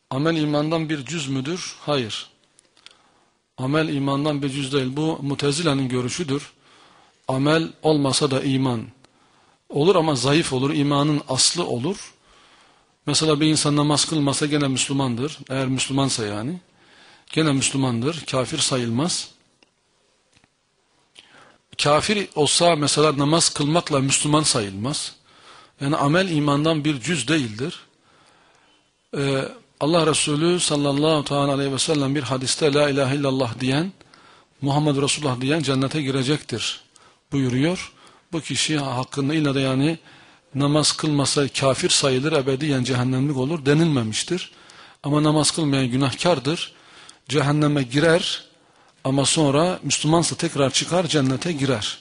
Amel imandan bir cüz müdür? Hayır. Amel imandan bir cüz değil. Bu Mutezile'nin görüşüdür. Amel olmasa da iman olur ama zayıf olur. İmanın aslı olur. Mesela bir insan namaz kılmasa gene Müslümandır. Eğer Müslümansa yani. Gene Müslümandır. Kafir sayılmaz. Kafir olsa mesela namaz kılmakla Müslüman sayılmaz. Yani amel imandan bir cüz değildir. Allah Resulü sallallahu aleyhi ve sellem bir hadiste la ilahe illallah diyen, Muhammed Resulullah diyen cennete girecektir buyuruyor. Bu kişi hakkında illa da yani namaz kılmasa kafir sayılır, ebediyen cehennemlik olur denilmemiştir. Ama namaz kılmayan günahkardır, cehenneme girer ama sonra Müslümansa tekrar çıkar cennete girer.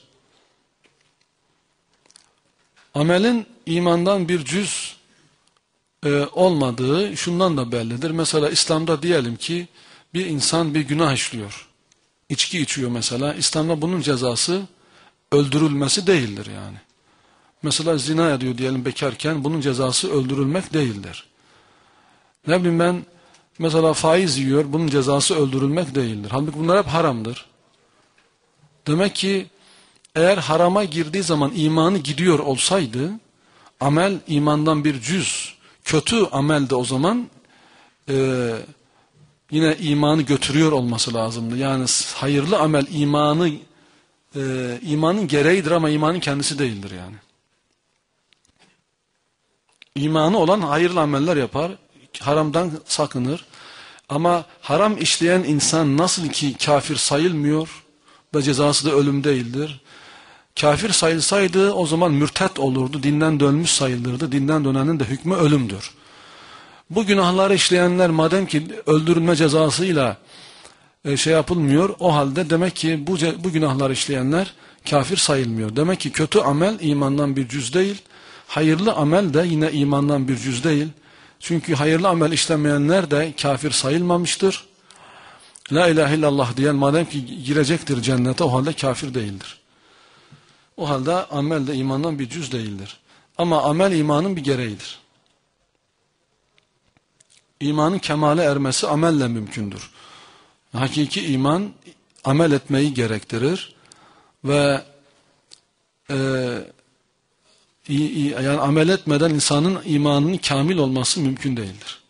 Amelin imandan bir cüz olmadığı şundan da bellidir. Mesela İslam'da diyelim ki bir insan bir günah işliyor. İçki içiyor mesela. İslam'da bunun cezası öldürülmesi değildir yani. Mesela zina ediyor diyelim bekarken bunun cezası öldürülmek değildir. Ne bileyim ben mesela faiz yiyor bunun cezası öldürülmek değildir. Halbuki bunlar hep haramdır. Demek ki eğer harama girdiği zaman imanı gidiyor olsaydı amel imandan bir cüz, kötü amel de o zaman yine imanı götürüyor olması lazımdı. Yani hayırlı amel imanın gereğidir ama imanın kendisi değildir yani. İmanı olan hayırlı ameller yapar, haramdan sakınır. Ama haram işleyen insan nasıl ki kafir sayılmıyor ve cezası da ölüm değildir. Kafir sayılsaydı o zaman mürtet olurdu, dinden dönmüş sayılırdı. Dinden dönenin de hükmü ölümdür. Bu günahları işleyenler madem ki öldürülme cezasıyla yapılmıyor, o halde demek ki bu günahları işleyenler kafir sayılmıyor. Demek ki kötü amel imandan bir cüz değil, hayırlı amel de yine imandan bir cüz değil. Çünkü hayırlı amel işlemeyenler de kafir sayılmamıştır. La ilahe illallah diyen madem ki girecektir cennete o halde kafir değildir. O halde amel de imandan bir cüz değildir. Ama amel imanın bir gereğidir. İmanın kemale ermesi amelle mümkündür. Hakiki iman amel etmeyi gerektirir ve yani amel etmeden insanın imanının kamil olması mümkün değildir.